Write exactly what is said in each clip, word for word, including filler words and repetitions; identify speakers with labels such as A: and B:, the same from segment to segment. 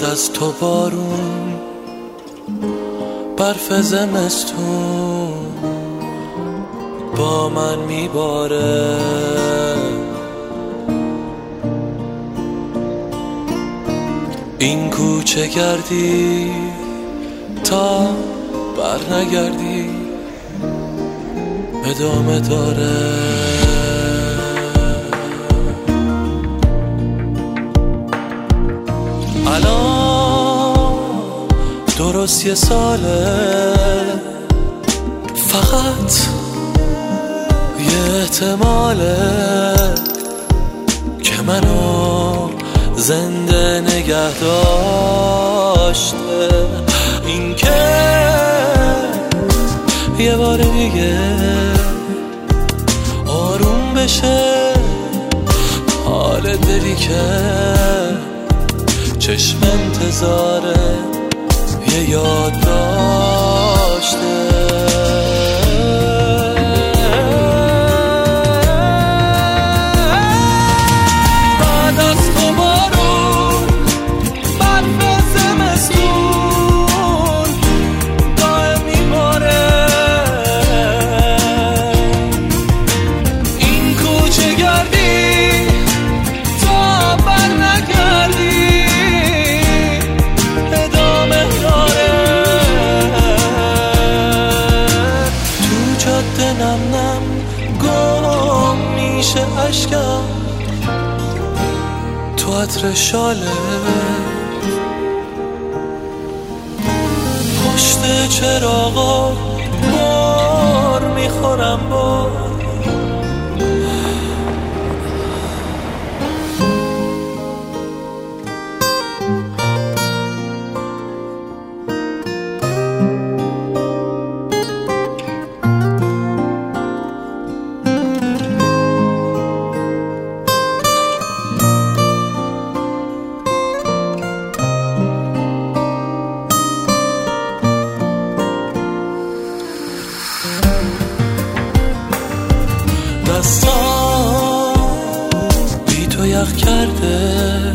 A: از تو بارون، برف زمستون با من میباره. این کوچه گردی تا بر نگردی ادامه داره. الان درست یه ساله، فقط یه احتماله که منو زنده نگه داشته. این که یه بار دیگه آروم بشه حال دلی که چشم انتظاره یه یاد داشته. نم نم گم میشه عشقم تو عطر شاله، پشت چراغا بار میخورم با دستان بی تو یخ کرده،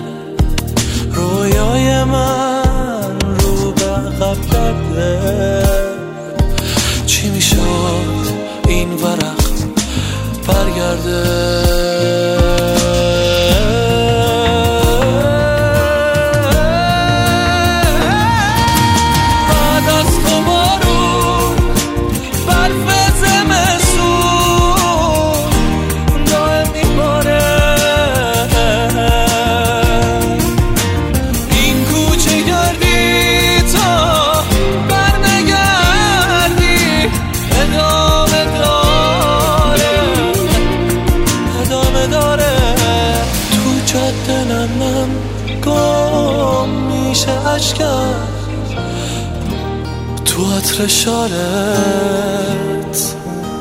A: رویای من رو به عقب کرده. چی میشد این ورق برگرده؟ دلم گم میشه عشقم تو عطر شالت،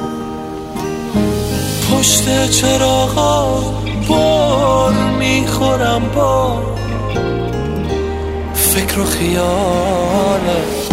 A: پشت چراغا بار میخورم با فکر و خیالت.